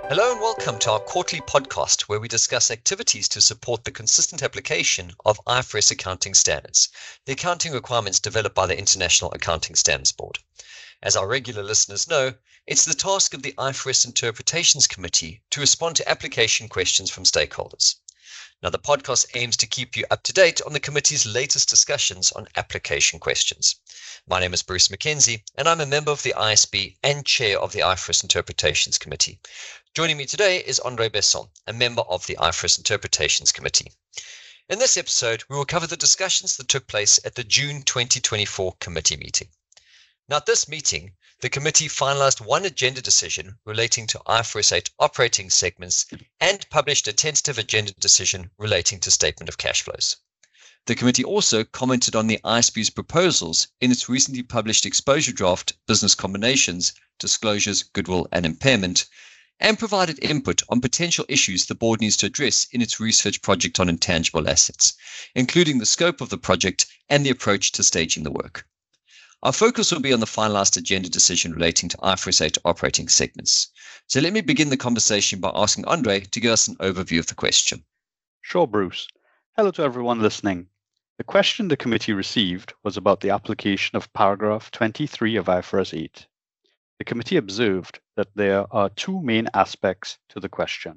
Hello and welcome to our quarterly podcast where we discuss activities to support the consistent application of IFRS accounting standards, the accounting requirements developed by the International Accounting Standards Board. As our regular listeners know, it's the task of the IFRS Interpretations Committee to respond to application questions from stakeholders. Now, the podcast aims to keep you up to date on the committee's latest discussions on application questions. My name is Bruce McKenzie, and I'm a member of the ISB and chair of the IFRS Interpretations Committee. Joining me today is André Besson, a member of the IFRS Interpretations Committee. In this episode, we will cover the discussions that took place at the June 2024 committee meeting. Now, at this meeting, the committee finalized one agenda decision relating to IFRS 8 operating segments and published a tentative agenda decision relating to statement of cash flows. The committee also commented on the ISB's proposals in its recently published exposure draft, Business Combinations, Disclosures, Goodwill and Impairment, and provided input on potential issues the board needs to address in its research project on intangible assets, including the scope of the project and the approach to staging the work. Our focus will be on the finalized agenda decision relating to IFRS 8 operating segments. So let me begin the conversation by asking Andre to give us an overview of the question. Sure, Bruce. Hello to everyone listening. The question the committee received was about the application of paragraph 23 of IFRS 8. The committee observed that there are two main aspects to the question.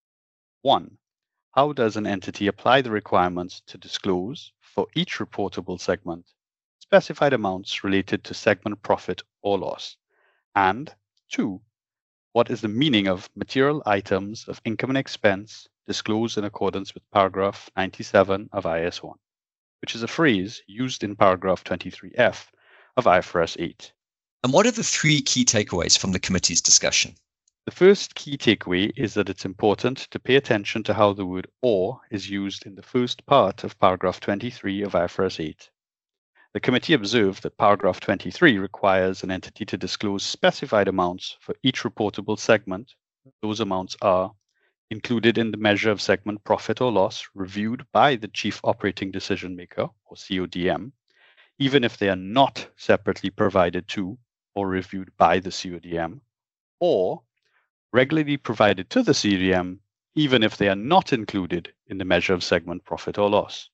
One, how does an entity apply the requirements to disclose for each reportable segment specified amounts related to segment profit or loss? And two, what is the meaning of material items of income and expense disclosed in accordance with paragraph 97 of IAS 1, which is a phrase used in paragraph 23F of IFRS 8. And what are the three key takeaways from the committee's discussion? The first key takeaway is that it's important to pay attention to how the word or is used in the first part of paragraph 23 of IFRS 8. The committee observed that paragraph 23 requires an entity to disclose specified amounts for each reportable segment. Those amounts are included in the measure of segment profit or loss reviewed by the Chief Operating Decision Maker, or CODM, even if they are not separately provided to or reviewed by the CODM, or regularly provided to the CODM, even if they are not included in the measure of segment profit or loss.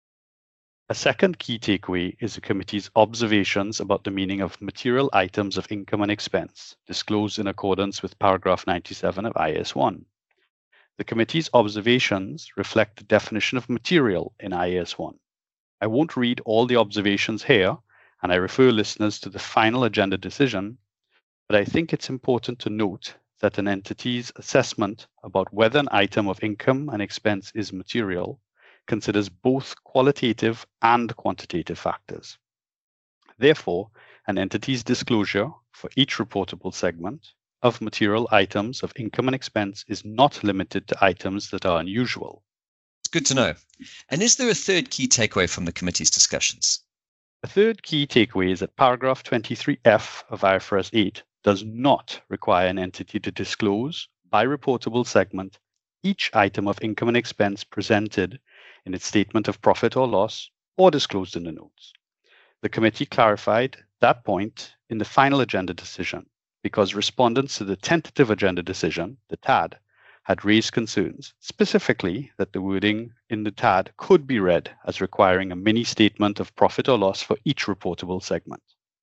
A second key takeaway is the committee's observations about the meaning of material items of income and expense disclosed in accordance with paragraph 97 of IAS 1. The committee's observations reflect the definition of material in IAS 1. I won't read all the observations here, and I refer listeners to the final agenda decision, but I think it's important to note that an entity's assessment about whether an item of income and expense is material considers both qualitative and quantitative factors. Therefore, an entity's disclosure for each reportable segment of material items of income and expense is not limited to items that are unusual. It's good to know. And is there a third key takeaway from the committee's discussions? The third key takeaway is that paragraph 23F of IFRS 8 does not require an entity to disclose by reportable segment each item of income and expense presented in its statement of profit or loss or disclosed in the notes. The committee clarified that point in the final agenda decision because respondents to the tentative agenda decision, the TAD, had raised concerns, specifically that the wording in the TAD could be read as requiring a mini statement of profit or loss for each reportable segment.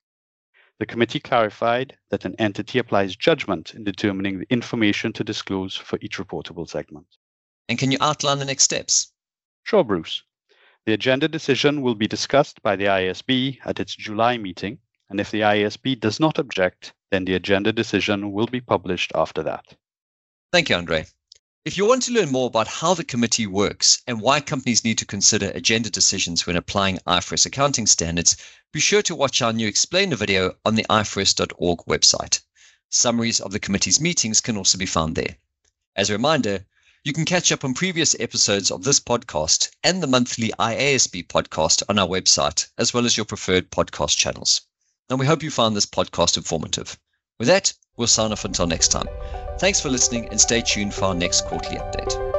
The committee clarified that an entity applies judgment in determining the information to disclose for each reportable segment. And can you outline the next steps? Sure, Bruce. The agenda decision will be discussed by the ISB at its July meeting, and if the ISB does not object, then the agenda decision will be published after that. Thank you, Andre. If you want to learn more about how the committee works and why companies need to consider agenda decisions when applying IFRS accounting standards, be sure to watch our new explainer video on the ifrs.org website. Summaries of the committee's meetings can also be found there. As a reminder, you can catch up on previous episodes of this podcast and the monthly IASB podcast on our website, as well as your preferred podcast channels. And we hope you found this podcast informative. With that, we'll sign off until next time. Thanks for listening and stay tuned for our next quarterly update.